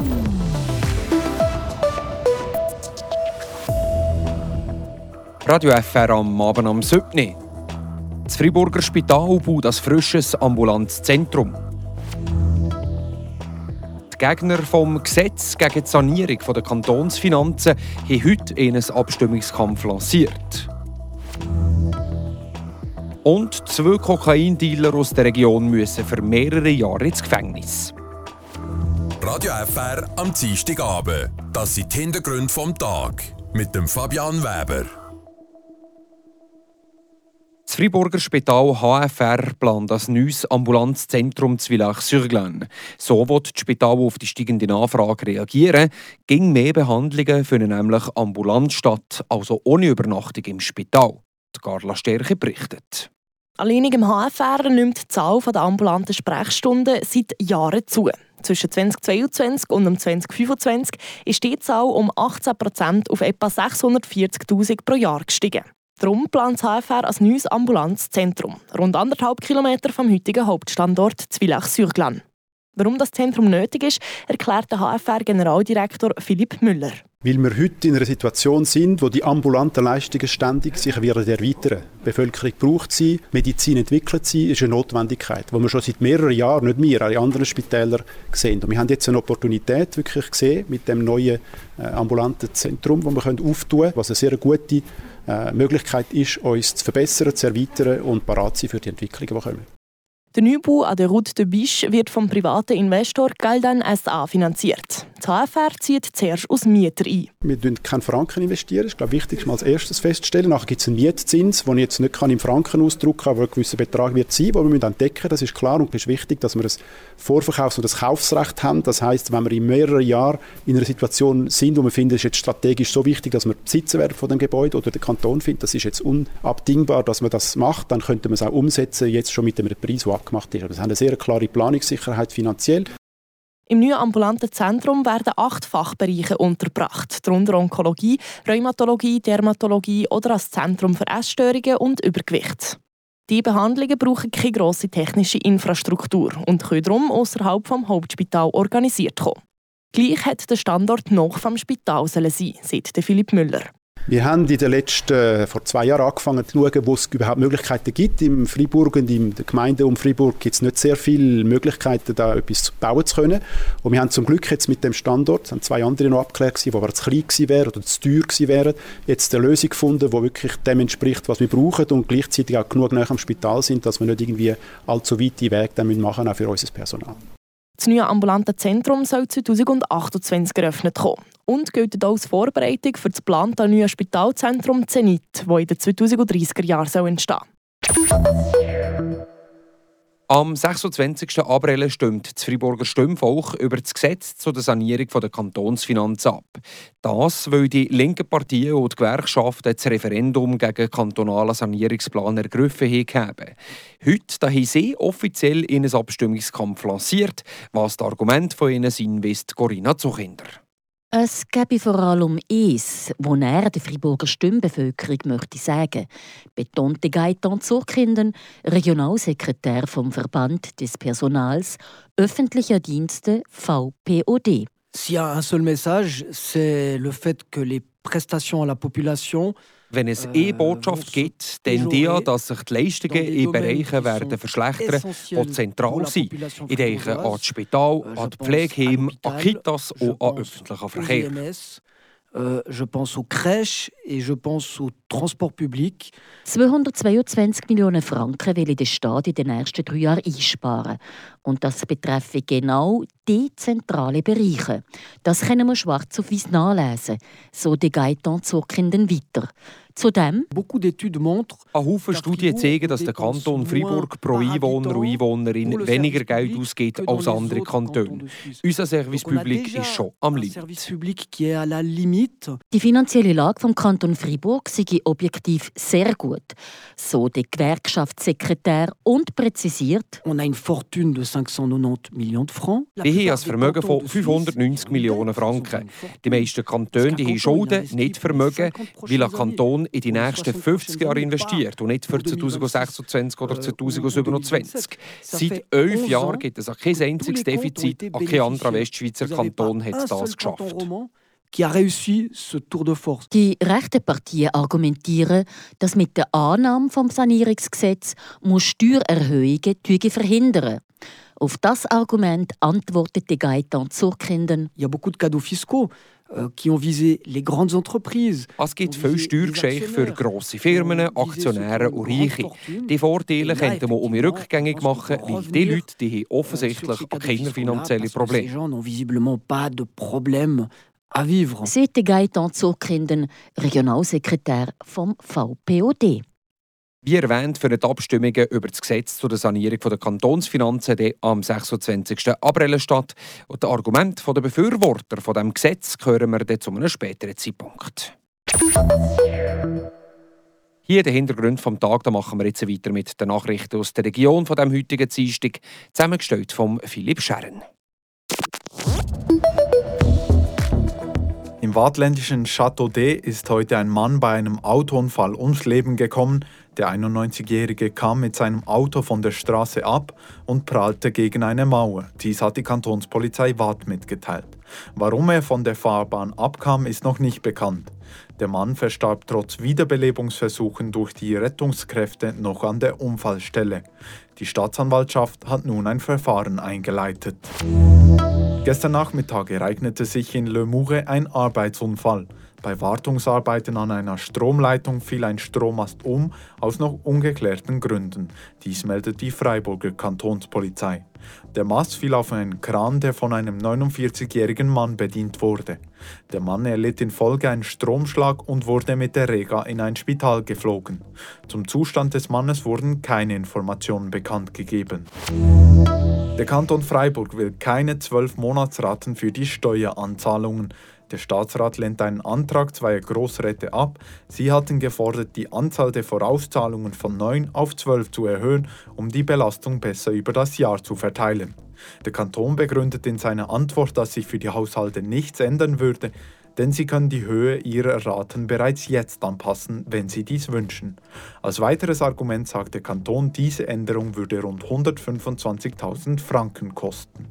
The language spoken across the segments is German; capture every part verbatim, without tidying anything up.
Radio F R am Abend am siebten Das Freiburger Spital baut ein frisches ambulantes Zentrum. Die Gegner vom Gesetz gegen die Sanierung der Kantonsfinanzen haben heute einen Abstimmungskampf lanciert. Und zwei Kokaindealer aus der Region müssen für mehrere Jahre ins Gefängnis. Radio F R am Dienstagabend. Das sind die Hintergründe vom Tag. Mit dem Fabian Weber. Das Freiburger Spital H F R plant ein neues ambulantes Zentrum zu Villach-sur-Glâne. So wird das Spital auf die steigende Nachfrage reagieren. Ging mehr Behandlungen für nämlich ambulant statt, also ohne Übernachtung im Spital. Die Carla Stärke berichtet. Alleinig im H F R nimmt die Zahl der ambulanten Sprechstunden seit Jahren zu. Zwischen zweitausendzweiundzwanzig und zweitausendfünfundzwanzig ist die Zahl um achtzehn Prozent auf etwa sechshundertvierzigtausend pro Jahr gestiegen. Darum plant das H F R ein neues ambulantes Zentrum, rund anderthalb Kilometer vom heutigen Hauptstandort zu Villach-sur-Glâne. Warum das Zentrum nötig ist, erklärt der H F R-Generaldirektor Philipp Müller. Weil wir heute in einer Situation sind, wo die ambulanten Leistungen ständig sich werden erweitern. Die Bevölkerung braucht sie, Medizin entwickelt sie, ist eine Notwendigkeit, die wir schon seit mehreren Jahren, nicht wir, auch in anderen Spitälern sehen. Und wir haben jetzt eine Opportunität wirklich gesehen mit dem neuen äh, ambulanten Zentrum, das wir auftun können, was eine sehr gute äh, Möglichkeit ist, uns zu verbessern, zu erweitern und parat zu sein für die Entwicklungen, die kommen. Der Neubau an der Route de Biche wird vom privaten Investor Galdan S A finanziert. Das H F R zieht zuerst aus Mieter ein. Wir investieren keinen Franken. Investieren. Das ist, glaube ich, wichtig, mal als erstes festzustellen. Nachher gibt es einen Mietzins, den ich jetzt nicht im Franken ausdrücken kann, aber ein gewisser Betrag wird sein, den wir entdecken müssen. Das ist klar und es ist wichtig, dass wir ein Vorverkaufs- und ein Kaufsrecht haben. Das heisst, wenn wir in mehreren Jahren in einer Situation sind, wo wir finden, es ist jetzt strategisch so wichtig, dass wir Besitzer werden von dem Gebäude oder der Kanton findet, das ist jetzt unabdingbar, dass man das macht, dann könnte man es auch umsetzen, jetzt schon mit dem Preis, der gemacht ist. Wir haben eine sehr klare Planungssicherheit finanziell. Im neuen ambulanten Zentrum werden acht Fachbereiche untergebracht, darunter Onkologie, Rheumatologie, Dermatologie oder als Zentrum für Essstörungen und Übergewicht. Die Behandlungen brauchen keine grosse technische Infrastruktur und können darum außerhalb vom Hauptspital organisiert kommen. Gleich hat der Standort noch vom Spital sein, sagt Philipp Müller. Wir haben in den letzten, vor zwei Jahren angefangen zu schauen, wo es überhaupt Möglichkeiten gibt. Im Freiburg und in der Gemeinde um Freiburg gibt es nicht sehr viele Möglichkeiten, da etwas bauen zu können. Und wir haben zum Glück jetzt mit dem Standort, es haben zwei andere noch abgeklärt, die aber zu klein gewesen wären oder zu teuer gewesen wären, jetzt eine Lösung gefunden, die wirklich dem entspricht, was wir brauchen und gleichzeitig auch genug nahe am Spital sind, dass wir nicht irgendwie allzu weite Wege dann machen, auch für unser Personal. Das neue ambulante Zentrum soll zweitausendachtundzwanzig eröffnet kommen und gilt auch als Vorbereitung für das geplante neue Spitalzentrum Zenit, das in den zweitausenddreißiger Jahren entstehen soll. Am sechsundzwanzigsten April stimmt das Freiburger Stimmvolk über das Gesetz zur Sanierung der Kantonsfinanzen ab. Das, weil die linken Parteien und die Gewerkschaften das Referendum gegen den kantonalen Sanierungsplan ergriffen haben. Heute haben sie offiziell in einen Abstimmungskampf lanciert, was das Argument von ihnen sind, weiss Corinna Zuchinder. Es gäbe vor allem eins, wo er der Freiburger Stimmbevölkerung möchte sagen, betonte Gaëtan Zurkinden, Regionalsekretär vom Verband des Personals öffentlicher Dienste V P O D. S'il y a un seul message, c'est le fait que les prestations à la population. Wenn es eine Botschaft gibt, dann die, dass sich die Leistungen in Bereichen werden verschlechtern, die zentral sind. Ich denke an das Spital, an die Pflegeheime, an Kitas und an öffentlichen Verkehr. Euh, je pense aux crèches et je pense au transport public. zweihundertzweiundzwanzig Millionen Franken will der Staat in den nächsten drei Jahren einsparen. Und das betreffe genau die zentralen Bereiche. Das können wir schwarz auf weiß nachlesen, so die Gaëtan Zurkinden weiter. Zudem Ein Haufen Studien zeigen, dass der Kanton Freiburg pro Einwohner und Einwohnerin weniger Geld ausgibt als andere Kantone. Unser Service Public ist schon am Limit. Die finanzielle Lage vom Kanton Freiburg sei objektiv sehr gut, so der Gewerkschaftssekretär und präzisiert. On a une fortune de fünfhundertneunundneunzig Millionen Francs. Die haben ein Vermögen von fünfhundertneunzig Millionen Franken. Die meisten Kantone die haben Schulden, nicht Vermögen, weil ein Kanton Kanton in die nächsten fünfzig Jahre investiert und nicht für zweitausendsechsundzwanzig oder zweitausendsiebenundzwanzig. Seit elf Jahren gibt es auch kein einziges Defizit. Auch kein anderer Westschweizer Kanton hat das geschafft. Qui a réussi ce tour de force. Die rechten Partien argumentieren, dass mit der Annahme des Sanierungsgesetzes Steuererhöhungen verhindern. Auf das Argument antwortete Gaëtan Zurkinden. Il y a beaucoup de cadeaux fiscaux euh, qui ont visé les grandes entreprises. Es gibt viele Steuergeschenke für grosse Firmen, Aktionäre und Reiche. Die Vorteile könnte man um rückgängig machen, weil die Leute die haben offensichtlich auch keine finanziellen Probleme. Ces gens n'ont visiblement pas de problème à vivre. Sagte Gaëtan Zurkinden, Regionalsekretär vom V P O D. Wie erwähnt, für die Abstimmungen über das Gesetz zur Sanierung der Kantonsfinanzen am sechsundzwanzigsten April statt. Und die Argumente der Befürworter von diesem Gesetz hören wir dann zu einem späteren Zeitpunkt. Hier der Hintergrund vom Tag, da machen wir jetzt weiter mit den Nachrichten aus der Region von dem heutigen Dienstag, zusammengestellt von Philipp Scherren. Im waadtländischen Châteaudet ist heute ein Mann bei einem Autounfall ums Leben gekommen. Der einundneunzigjährige kam mit seinem Auto von der Straße ab und prallte gegen eine Mauer. Dies hat die Kantonspolizei Waadt mitgeteilt. Warum er von der Fahrbahn abkam, ist noch nicht bekannt. Der Mann verstarb trotz Wiederbelebungsversuchen durch die Rettungskräfte noch an der Unfallstelle. Die Staatsanwaltschaft hat nun ein Verfahren eingeleitet. Gestern Nachmittag ereignete sich in Le Mouret ein Arbeitsunfall. Bei Wartungsarbeiten an einer Stromleitung fiel ein Strommast um, aus noch ungeklärten Gründen. Dies meldet die Freiburger Kantonspolizei. Der Mast fiel auf einen Kran, der von einem neunundvierzigjährigen Mann bedient wurde. Der Mann erlitt infolge einen Stromschlag und wurde mit der Rega in ein Spital geflogen. Zum Zustand des Mannes wurden keine Informationen bekannt gegeben. Der Kanton Freiburg will keine zwölf Monatsraten für die Steueranzahlungen. Der Staatsrat lehnt einen Antrag zweier Grossräte ab. Sie hatten gefordert, die Anzahl der Vorauszahlungen von neun auf zwölf zu erhöhen, um die Belastung besser über das Jahr zu verteilen. Der Kanton begründet in seiner Antwort, dass sich für die Haushalte nichts ändern würde, denn sie können die Höhe ihrer Raten bereits jetzt anpassen, wenn sie dies wünschen. Als weiteres Argument sagt der Kanton, diese Änderung würde rund hundertfünfundzwanzigtausend Franken kosten.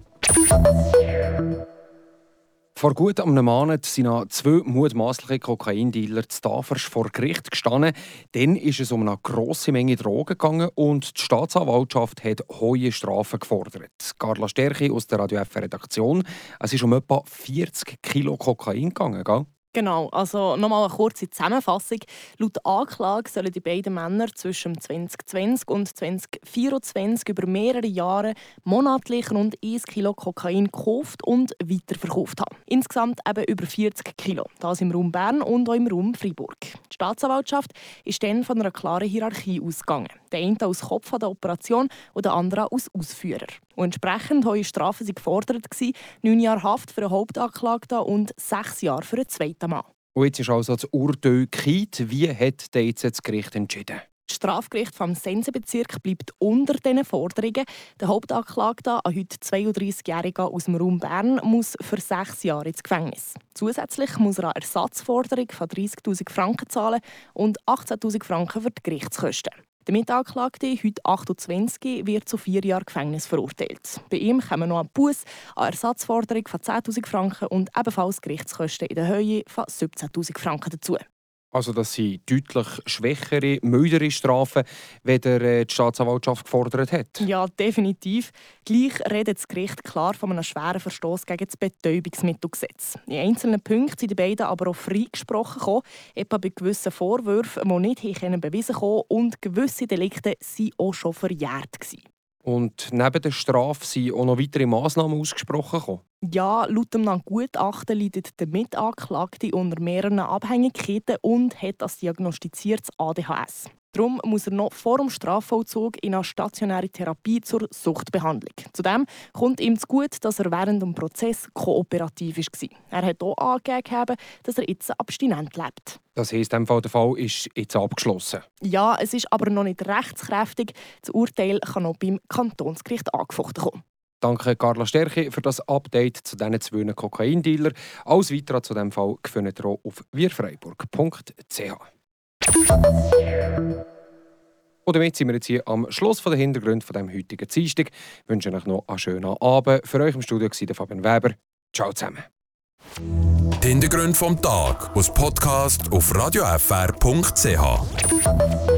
Vor gut einem Monat sind zwei mutmaßliche Kokaindealer zu Tafers vor Gericht gestanden. Dann ist es um eine grosse Menge Drogen gegangen und die Staatsanwaltschaft hat hohe Strafen gefordert. Carla Sterchi aus der Radio F R-Redaktion. Es ist um etwa vierzig Kilo Kokain gegangen, gell? Genau, also nochmal eine kurze Zusammenfassung. Laut Anklage sollen die beiden Männer zwischen zwanzig zwanzig und zwanzig vierundzwanzig über mehrere Jahre monatlich rund ein Kilo Kokain gekauft und weiterverkauft haben. Insgesamt eben über vierzig Kilo. Das im Raum Bern und auch im Raum Freiburg. Die Staatsanwaltschaft ist dann von einer klaren Hierarchie ausgegangen. Der eine als Kopf der Operation und der andere als Ausführer. Und entsprechend hohe Strafen waren gefordert, neun Jahre Haft für einen Hauptanklagten und sechs Jahre für einen zweiten Mann. Und jetzt ist also das Urteil gekippt. Wie hat denn jetzt das Gericht entschieden? Das Strafgericht vom Sensebezirk bleibt unter diesen Forderungen. Der Hauptanklagte, ein heute zweiunddreißigjähriger aus dem Raum Bern, muss für sechs Jahre ins Gefängnis. Zusätzlich muss er eine Ersatzforderung von dreißigtausend Franken zahlen und achtzehntausend Franken für die Gerichtskosten. Der Mitanklagte, heute achtundzwanzig, wird zu vier Jahren Gefängnis verurteilt. Bei ihm kommen noch ein Buß, eine Ersatzforderung von zehntausend Franken und ebenfalls Gerichtskosten in der Höhe von siebzehntausend Franken dazu. Also das sind deutlich schwächere, mildere Strafen, wie die Staatsanwaltschaft gefordert hat. Ja, definitiv. Gleich redet das Gericht klar von einem schweren Verstoß gegen das Betäubungsmittelgesetz. In einzelnen Punkten sind die beiden aber auch freigesprochen gekommen, etwa bei gewissen Vorwürfen, die nicht bewiesen konnten und gewisse Delikte waren auch schon verjährt gewesen. Und neben der Strafe sind auch noch weitere Massnahmen ausgesprochen gekommen. Ja, laut dem Gutachten leidet der Mitanklagte unter mehreren Abhängigkeiten und hat das diagnostiziertes A D H S. Darum muss er noch vor dem Strafvollzug in eine stationäre Therapie zur Suchtbehandlung. Zudem kommt ihm zugute, dass er während dem Prozess kooperativ war. Er hat auch angegeben, dass er jetzt abstinent lebt. Das heisst, der Fall ist jetzt abgeschlossen. Ja, es ist aber noch nicht rechtskräftig. Das Urteil kann noch beim Kantonsgericht angefochten kommen. Danke Carla Sterchi für das Update zu diesen zwei Kokaindealern. Alles Weitere zu diesem Fall findet ihr auch auf wirfreiburg punkt c h. Und damit sind wir jetzt hier am Schluss der Hintergründe von dem heutigen Dienstag. Ich wünsche euch noch einen schönen Abend. Für euch im Studio war Fabian Weber. Ciao zusammen. Die Hintergründe vom Tag aus Podcast auf radio f r punkt c h.